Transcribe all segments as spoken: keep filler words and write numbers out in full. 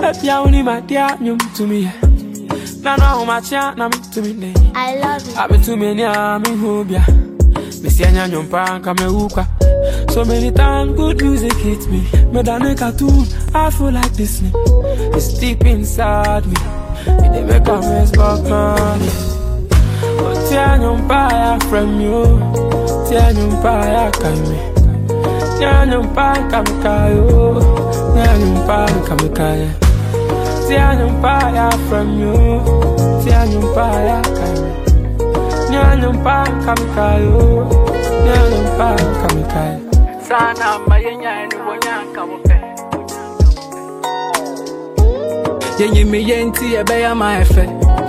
Baby, I only my dear, you to me. Now, now, my child, now, to me. I love you. I've been too many, I'm in Hobia. Miss Yanya, your pan, come a so many times, good music hits me. Me than a cartoon, I feel like Disney. It's deep inside me. It dey make a mess, but money. But tear your fire from you. Tear your fire, come me. Tear your fire, come kayo. Tear your fire, come kayo. Tear your fire from you. Tear your fire, come me. Tear your fire, come kayo. Tear your fire, come kayo. Sana mayenya ni wonyanka wope. Yenye me yenti e be ya my efe.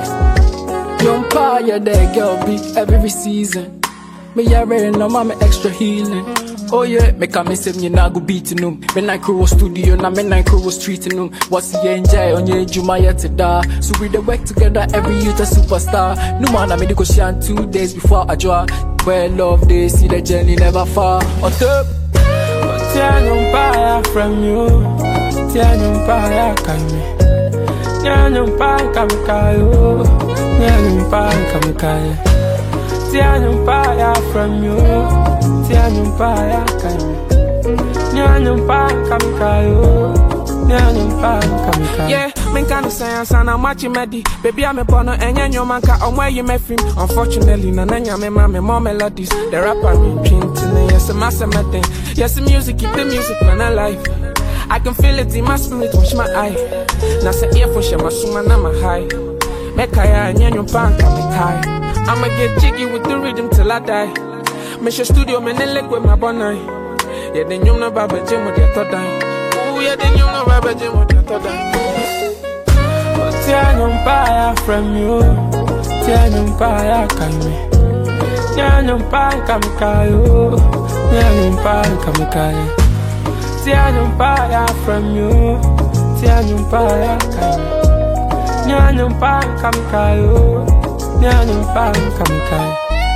Yompa ya there girl be every season. Me ya re no ma me extra healing. Oh yeah, me come say me na go beat num. Me na crew studio na me na crew street num. What's the enjoy on your juma yet to da. So we dey work together every youth a superstar. No man I me go shine two days before I draw. Where love they see the journey never far. On top. Tear your fire from you. Tear your fire, come me. Tear your fire, come kayo. Tear your fire, come kayo. Tear your fire from you. Tear your fire, come me. Tear your fire, come kayo. Tear your fire, come kayo. Yeah, men can't say and I'm watching Medi. Baby, I'm a porno and your man can't where you met him. Unfortunately, Nana, me mama, more melodies. The rapper, me, painting, yes, a master thing. Yes, the music, keep the music, man, alive. I can feel it in my spirit, watch my eye. Now, say, earphone, share my suma, I'm a high. Make I and your punk, I'm a high. I'ma get jiggy with the rhythm till I die. Me show studio, me leg with my bonai. Yeah, then you know, Baba Jim with your third time. Oh, yeah, then you know, Baba Jim with your third time. Tear your fire from you. Tear your fire, come me. Tear your fire, come kayo. Tear your fire, come kayo. Tear your fire from you. Tear your fire, come me. Tear your fire, come kayo. Tear your fire, come kayo.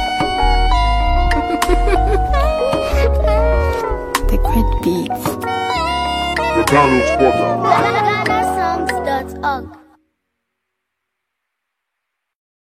The great beats. The Donald Spotter. Ghana songs dot org